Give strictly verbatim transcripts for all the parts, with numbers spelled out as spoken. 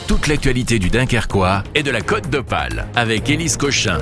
toute l'actualité du Dunkerquois et de la Côte d'Opale avec Élise Cochin.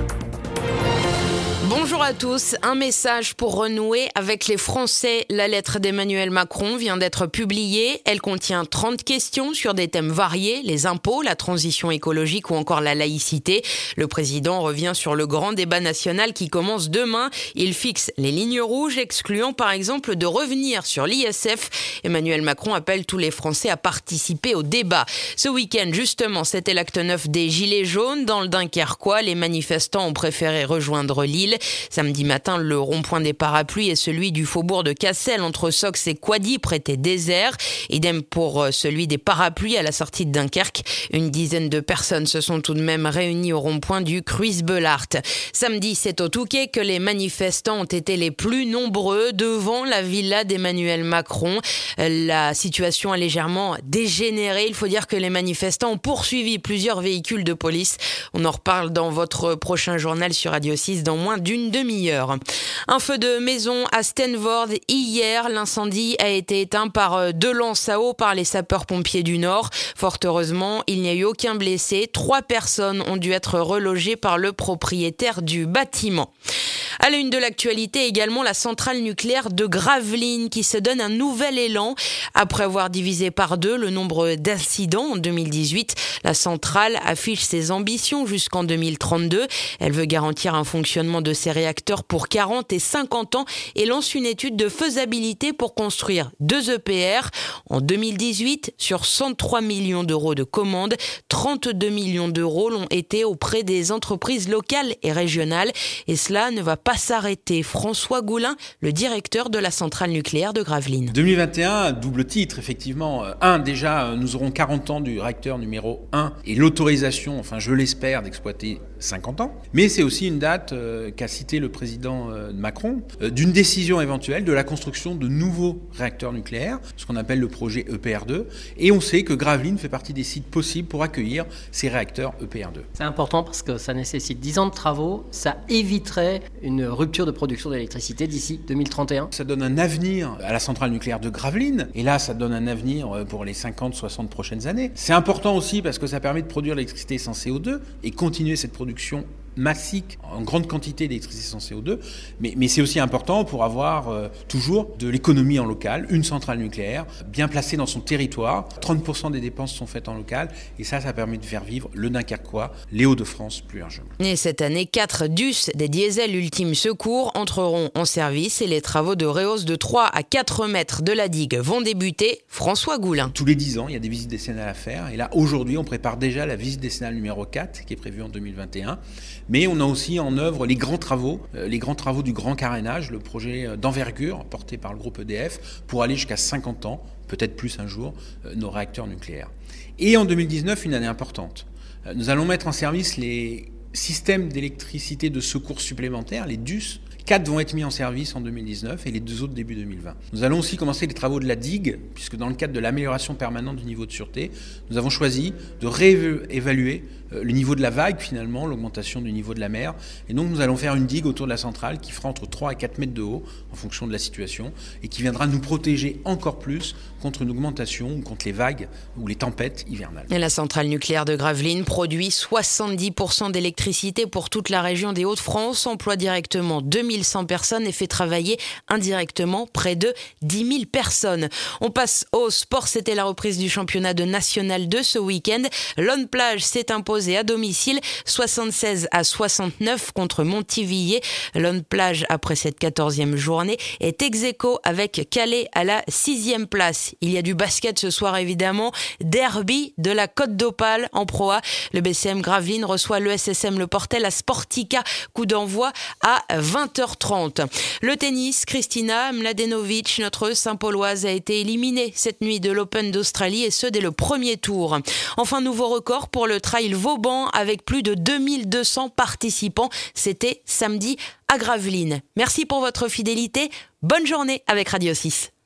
Bonjour à tous, un message pour renouer avec les Français. La lettre d'Emmanuel Macron vient d'être publiée. Elle contient trente questions sur des thèmes variés, les impôts, la transition écologique ou encore la laïcité. Le président revient sur le grand débat national qui commence demain. Il fixe les lignes rouges, excluant par exemple de revenir sur l'I S F. Emmanuel Macron appelle tous les Français à participer au débat. Ce week-end, justement, c'était l'acte neuf des Gilets jaunes. Dans le Dunkerquois, les manifestants ont préféré rejoindre Lille. Samedi matin, le rond-point des parapluies et celui du faubourg de Cassel entre Sox et Quadipre étaient déserts. Idem pour celui des parapluies à la sortie de Dunkerque. Une dizaine de personnes se sont tout de même réunies au rond-point du Kruisbelart. Samedi, c'est au Touquet que les manifestants ont été les plus nombreux devant la villa d'Emmanuel Macron. La situation a légèrement dégénéré. Il faut dire que les manifestants ont poursuivi plusieurs véhicules de police. On en reparle dans votre prochain journal sur Radio six dans moins d'une demi-heure. Un feu de maison à Stenvoorde hier. L'incendie a été éteint par deux lances à eau par les sapeurs-pompiers du Nord. Fort heureusement, il n'y a eu aucun blessé. Trois personnes ont dû être relogées par le propriétaire du bâtiment. À la une de l'actualité également, la centrale nucléaire de Gravelines qui se donne un nouvel élan. Après avoir divisé par deux le nombre d'incidents en deux mille dix-huit, la centrale affiche ses ambitions jusqu'en deux mille trente-deux. Elle veut garantir un fonctionnement de ses réacteurs pour quarante et cinquante ans et lance une étude de faisabilité pour construire deux E P R. En deux mille dix-huit, sur cent trois millions d'euros de commandes, trente-deux millions d'euros l'ont été auprès des entreprises locales et régionales. Et cela ne va pas s'arrêter. François Goulin, le directeur de la centrale nucléaire de Gravelines. deux mille vingt et un, double titre, effectivement. Un, déjà, nous aurons quarante ans du réacteur numéro un et l'autorisation, enfin je l'espère, d'exploiter cinquante ans. Mais c'est aussi une date euh, qu'a cité le président euh, Macron, euh, d'une décision éventuelle de la construction de nouveaux réacteurs nucléaires, ce qu'on appelle le projet E P R deux. Et on sait que Gravelines fait partie des sites possibles pour accueillir ces réacteurs E P R deux. C'est important parce que ça nécessite dix ans de travaux, ça éviterait une rupture de production d'électricité d'ici deux mille trente et un. Ça donne un avenir à la centrale nucléaire de Gravelines, et là ça donne un avenir pour les cinquante soixante prochaines années. C'est important aussi parce que ça permet de produire l'électricité sans C O deux et continuer cette production massique, en grande quantité d'électricité sans C O deux, mais, mais c'est aussi important pour avoir euh, toujours de l'économie en local, une centrale nucléaire bien placée dans son territoire. trente pour cent des dépenses sont faites en local, et ça, ça permet de faire vivre le Dunkerquois, les Hauts-de-France plus largement. Et cette année, quatre D U S des diesels ultime secours entreront en service et les travaux de rehausse de trois à quatre mètres de la digue vont débuter. François Goulin. Tous les dix ans, il y a des visites décennales à faire, et là, aujourd'hui, on prépare déjà la visite décennale numéro quatre, qui est prévue en deux mille vingt et un. Mais on a aussi en œuvre les grands travaux, euh, les grands travaux du grand carénage, le projet d'envergure porté par le groupe E D F pour aller jusqu'à cinquante ans, peut-être plus un jour, euh, nos réacteurs nucléaires. Et en deux mille dix-neuf, une année importante. Euh, nous allons mettre en service les systèmes d'électricité de secours supplémentaires, les D U S. Quatre vont être mis en service en deux mille dix-neuf et les deux autres début deux mille vingt. Nous allons aussi commencer les travaux de la digue, puisque dans le cadre de l'amélioration permanente du niveau de sûreté, nous avons choisi de réévaluer le niveau de la vague, finalement, l'augmentation du niveau de la mer. Et donc nous allons faire une digue autour de la centrale qui fera entre trois et quatre mètres de haut, en fonction de la situation, et qui viendra nous protéger encore plus contre une augmentation ou contre les vagues ou les tempêtes hivernales. Et la centrale nucléaire de Gravelines produit soixante-dix pour cent d'électricité pour toute la région des Hauts-de-France, emploie directement deux mille cent personnes et fait travailler indirectement près de dix mille personnes. On passe au sport, c'était la reprise du championnat de National deux ce week-end. Lone Plage s'est imposé à domicile soixante-seize à soixante-neuf contre Montivilliers. Lone Plage, après cette quatorzième journée, est ex-aequo avec Calais à la sixième place. Il y a du basket ce soir évidemment. Derby de la Côte d'Opale en Pro A. Le B C M Gravelines reçoit l'E S S M Le Portel à Sportica. Coup d'envoi à vingt heures trente. Le tennis, Kristina Mladenovic, notre Saint-Pauloise, a été éliminée cette nuit de l'Open d'Australie et ce dès le premier tour. Enfin, nouveau record pour le trail Vauban avec plus de deux mille deux cents participants. C'était samedi à Gravelines. Merci pour votre fidélité. Bonne journée avec Radio six.